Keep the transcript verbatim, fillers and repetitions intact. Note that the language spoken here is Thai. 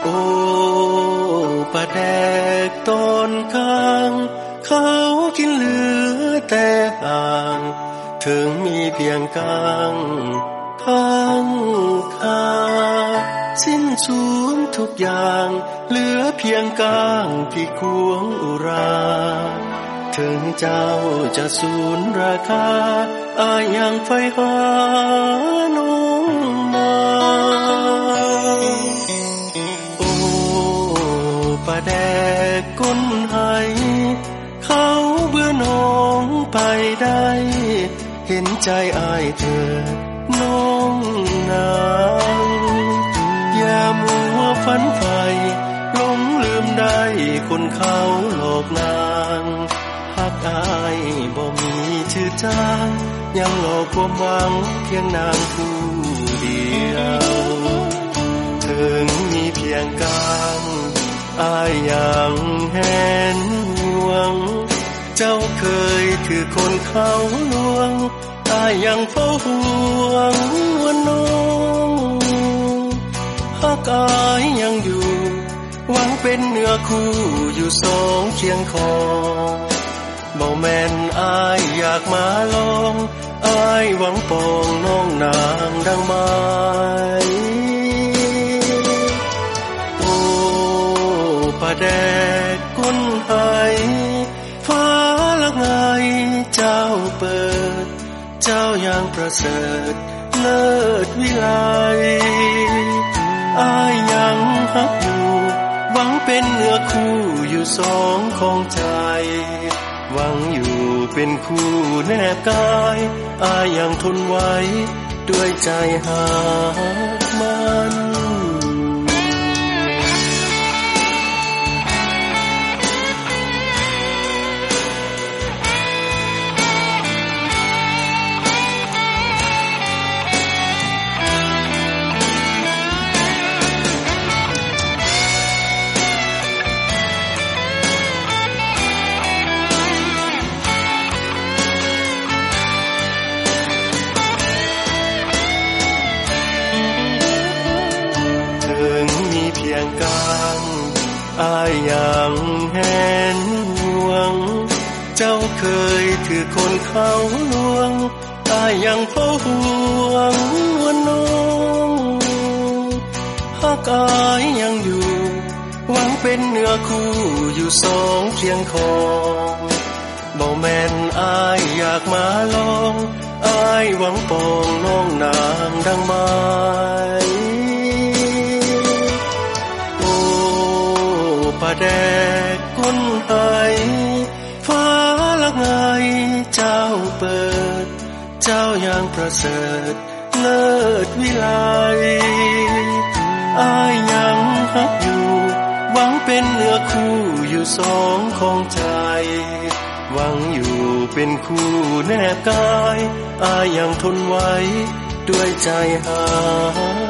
อ้ปลาแดกตอนข้างเขากินเหลือแต่ห่างถึงมีเพียงกลางข้างคาสิ้นสูญทุกอย่างเหลือเพียงกลางที่ควงอุราถึงเจ้าจะสูญราคาอายังไฟหาน้องมาโอ้ปลาแดกก้นไหเขาเบื่อน้องไปได้เห็นใจอายเธอน้องนางอย่ามัวฝันใฝ่หลงลืมได้คนเขาหลอกนางหักอายบ่มีชื่อจางยังหลอกความหวังเพียงนางผู้เดียวถึงมีเพียงกลางอายยังเห็นห่วงเจ้าเคยคือคนเขาลวงอายยังเฝ้าห่วงวันน้องหักอายยังอยู่หวังเป็นเนื้อคู่อยู่สองเคียงคอบ่แม่นอายอยากมาลองอายหวังปองน้องนางดังไม้โอ้ปลาแดกก้นไหฟ้าละไงเจ้าเปิดเจ้ายังประเสริฐเลิศวิไลอายยังฮักอยู่หวังเป็นเนื้อคู่อยู่สองของใจหวังอยู่เป็นคู่แนบกายอายยังทนไว้ด้วยใจหักมันอายยังเห็นห่วงเจ้าเคยคือคนเขาลวงอายยังเฝ้าห่วงวันน้องหักอายยังอยู่หวังเป็นเนื้อคู่อยู่สองเคียงคอบ่แม่นอายอยากมาลองอายหวังปองน้องนางดังไม้ปลาแดกก้นไหฟ้าละไงเจ้าเปิดเจ้ายังประเสริฐเลิศวิไลอายยังฮักอยู่หวังเป็นเนื้อคู่อยู่สองของใจหวังอยู่เป็นคู่แนบกายอายยังทนไว้ด้วยใจหา